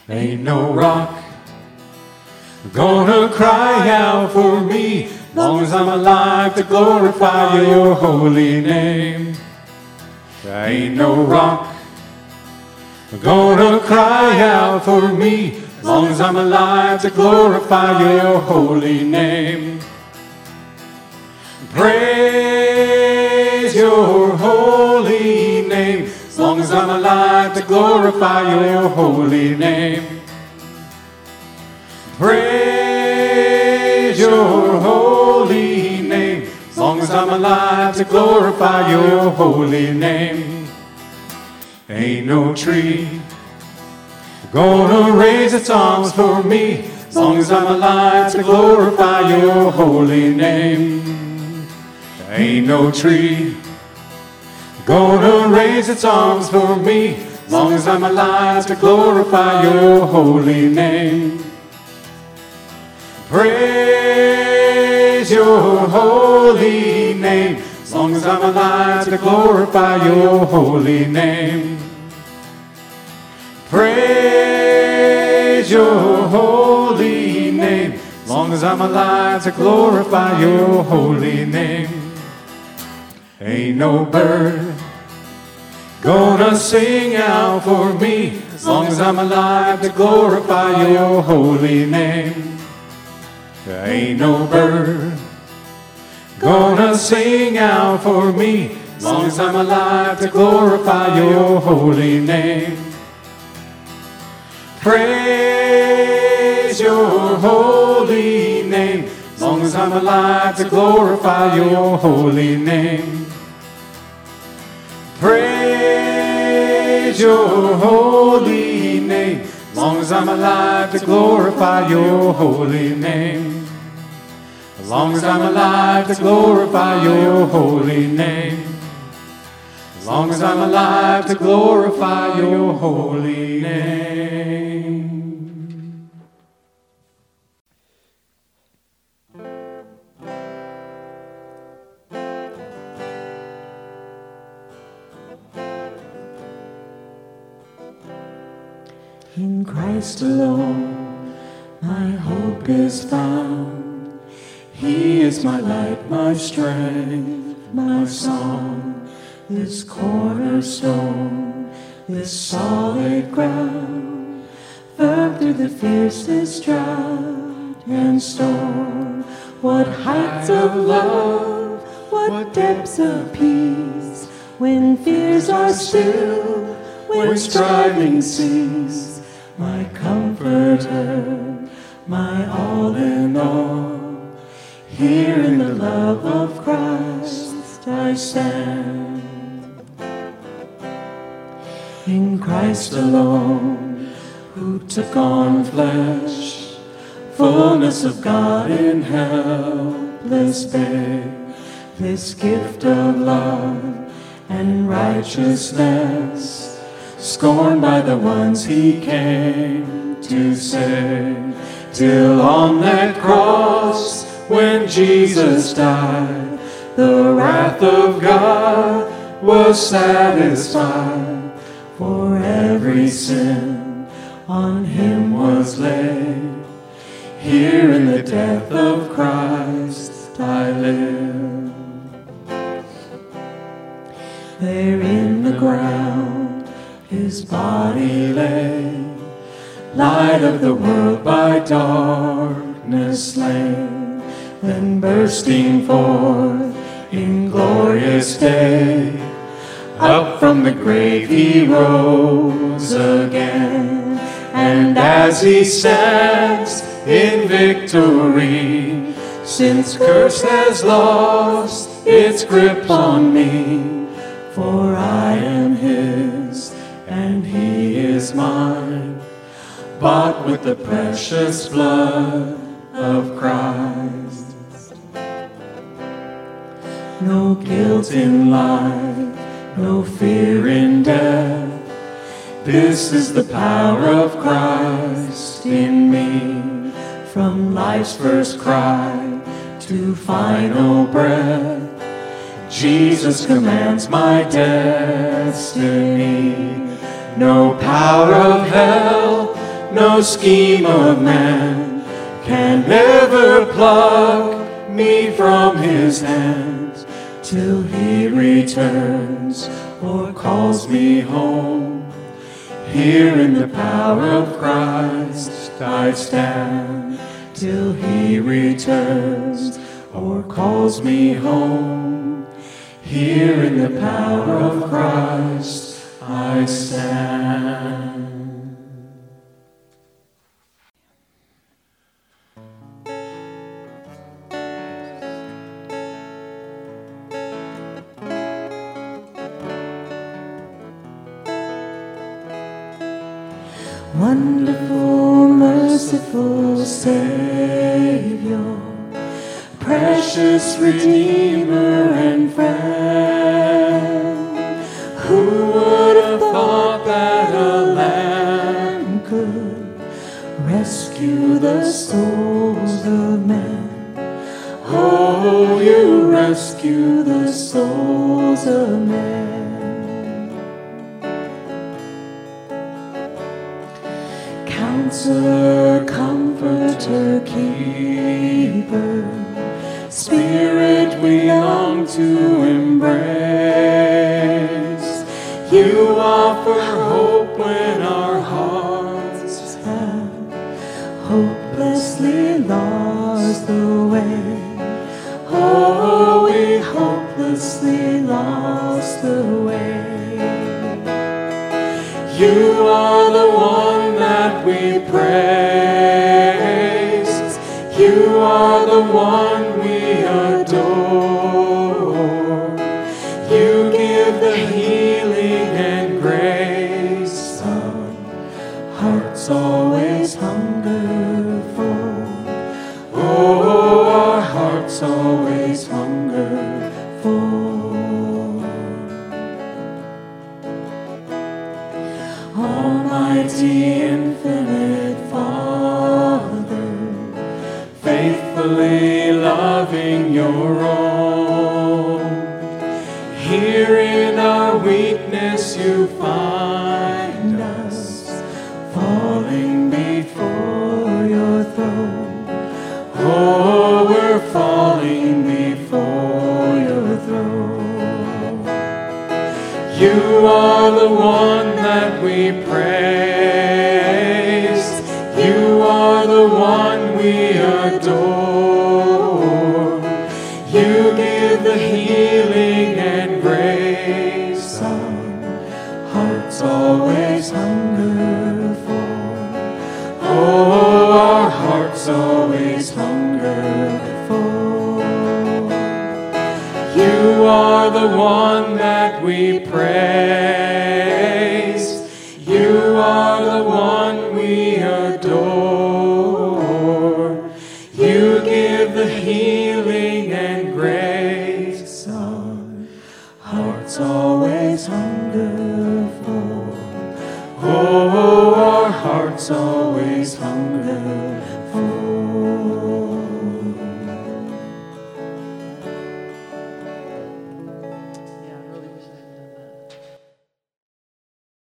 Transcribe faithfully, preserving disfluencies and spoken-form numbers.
Ain't no rock gonna cry out for me, long as I'm alive to glorify your holy name. Ain't no rock gonna cry out for me, long as I'm alive to glorify your holy name. Praise your holy name, as long as I'm alive to glorify your holy name. Praise your holy name, as long as I'm alive to glorify your holy name. Ain't no tree gonna raise its arms for me, as long as I'm alive to glorify your holy name. Ain't no tree gonna raise its arms for me, as long as I'm alive to glorify your holy name. Praise your holy name, as long as I'm alive to glorify your holy name. Praise your holy name, as long as I'm alive to glorify your holy name. Ain't no bird gonna sing out for me, as long as I'm alive to glorify your holy name. Ain't no bird gonna sing out for me, as long as I'm alive to glorify your holy name. Praise your holy name, as long as I'm alive to glorify your holy name. Praise your holy name, as long as I'm alive to glorify your holy name. As long as I'm alive to glorify your holy name. As long as I'm alive to glorify your holy name. In Christ alone, my hope is found. He is my light, my strength, my song. This cornerstone, this solid ground, firm through the fiercest drought and storm. What heights of love, what depths of peace, when fears are still, when striving cease. My comforter, my all in all, here in the love of Christ I stand. In Christ alone, who took on flesh, fullness of God in helpless babe, this gift of love and righteousness, scorned by the ones he came to save, till on that cross when Jesus died, the wrath of God was satisfied, for every sin on him was laid. Here in the death of Christ I live. There in the ground his body lay, light of the world by darkness slain, then bursting forth in glorious day, up from the grave he rose again. And as he stands in victory, sin's curse has lost its grip on me, for I am his and he is mine, bought with the precious blood of Christ. No guilt in life, no fear in death, this is the power of Christ in me. From life's first cry to final breath, Jesus commands my destiny. No power of hell, no scheme of man can ever pluck me from his hands till he returns or calls me home. Here in the power of Christ I stand till he returns or calls me home. Here in the power of Christ I stand. Wonderful, merciful Savior, precious Redeemer and friend, who would have thought that a lamb could rescue the souls of men? Oh, you rescue the souls of men. Counselor, Comforter, Keeper, Spirit we long to embrace. You offer hope when our hearts have hopelessly lost the way. Oh, we hopelessly lost the way. You are the one that we praise. You are the one we adore. You give the healing and grace our hearts always hunger for. Oh, our hearts always hunger for. Almighty, infinite Father, faithfully loving your own, here in our weakness you find us, falling before your throne. Oh, we're falling before your throne. You are the one that we praise. You are the one we adore. You give the healing and grace our hearts always hunger for. Oh, our hearts always hunger for. You are the one that we praise. You are the one we adore. You give the healing and grace our hearts always hunger for. Oh, our hearts always hunger for.